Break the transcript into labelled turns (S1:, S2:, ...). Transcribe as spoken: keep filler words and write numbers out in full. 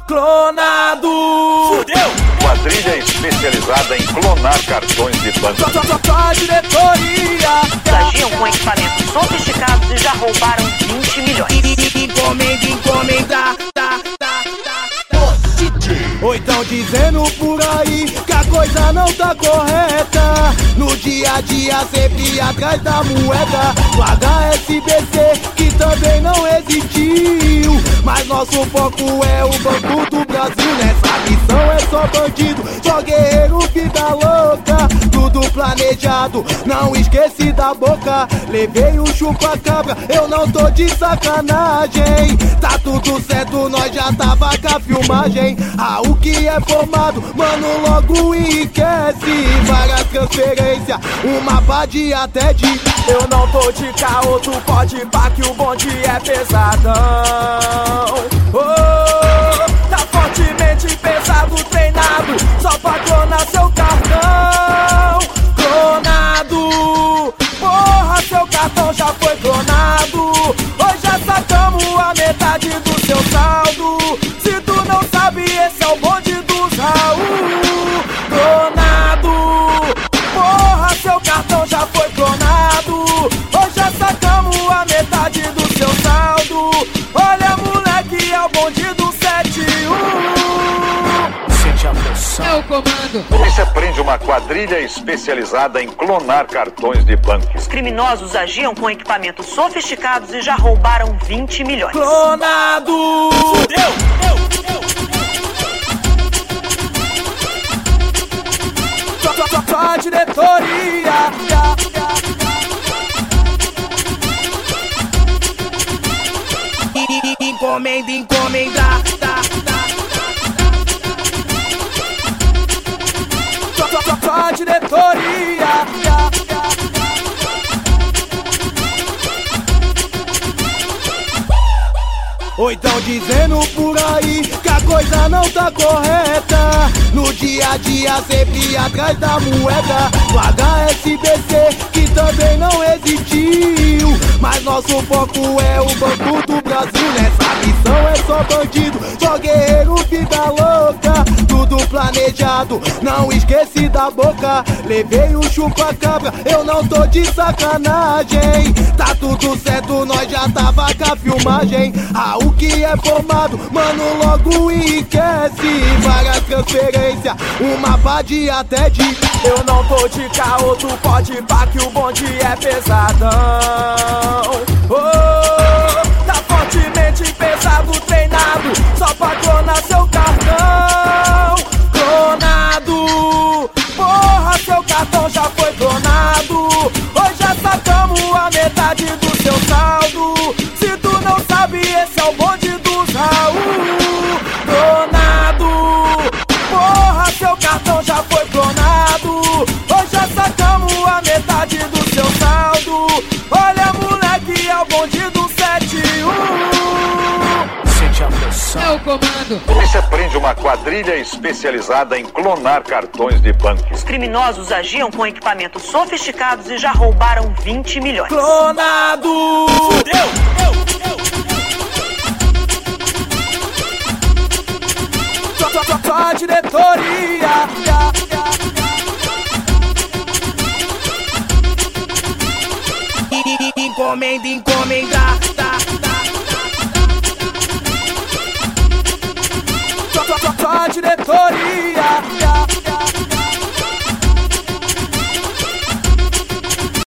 S1: Clonado!
S2: Fudeu! Quadrilha especializada em clonar cartões de banco.
S1: Só, só, só a diretoria.
S3: Agiam com equipamentos sofisticados e já roubaram vinte milhões.
S1: Encomenda, encomenda, tá, tá, tá. Ou então dizendo por aí que a coisa não tá correta. No dia a dia sempre atrás da moeda. O H S B C que também não existiu. Mas nosso foco é o Banco do Brasil. Nessa missão é só bandido, só guerreiro, vida louca. Tudo planejado, não esqueci da boca. Levei o chupa-cabra, eu não tô de sacanagem. Tá tudo certo, nós já tava com a filmagem. Ah, o que é formado, mano, logo enriquece. Várias transferências, uma pá de até de.
S4: Eu não tô de caô, tu pode pá que o bonde é pesadão. Oh, tá fortemente pesado, treinado, só pra clonar seu cartão.
S1: Clonado,
S4: porra, seu cartão já foi clonado. Hoje já sacamos a metade do seu saldo. Se tu não sabe, esse é o bonde dos Raul.
S1: clonado,
S4: porra, seu cartão já foi clonado. Hoje já sacamos a metade do seu saldo. Olha, moleque, é o bonde do sete um.
S1: Sente a pressão.
S5: É o comando.
S2: Polícia prende uma quadrilha especializada em clonar cartões de banco.
S3: Os criminosos agiam com equipamentos sofisticados e já roubaram vinte milhões.
S1: Clonado!
S4: Fudeu!
S1: Só, só, só, só a diretoria. Encomenda, encomenda, tá, tá. Só, só, só, só a diretoria. Ou então dizendo por aí que a coisa não tá correta. No dia a dia sempre atrás da moeda. O H S B C que também não existiu. Mas nosso foco é o Banco do Brasil. Nessa missão é só bandido, só guerreiro, vida louca. Tudo planejado, não esqueci da boca. Levei o chupa-cabra, eu não tô de sacanagem. Tá tudo certo, nós já tava com a filmagem. Ah, o que é formado, mano, logo enriquece. Várias transferências, uma pá de até de.
S4: Eu não tô de caô, tu pode pá que o bonde é pesadão. Oh, tá fortemente pesado, treinado, só pra clonar seu cartão.
S1: Clonado,
S4: porra, seu cartão já foi clonado. Hoje já sacamos a metade do seu saldo. Se tu não sabe, esse é o bonde dos Raul.
S1: clonado,
S4: porra, seu cartão já foi clonado. Hoje já sacamos a metade do seu saldo. Olha, moleque, é o bonde do sete um.
S1: sente a pressão.
S5: É o comando.
S2: Polícia prende uma quadrilha especializada em clonar cartões de banco.
S3: Os criminosos agiam com equipamentos sofisticados e já roubaram vinte milhões.
S1: Clonado!
S4: Fudeu!
S1: Só, só, só, só a diretoria. Encomenda, encomenda, tá, tá. Só, só, só, só a diretoria.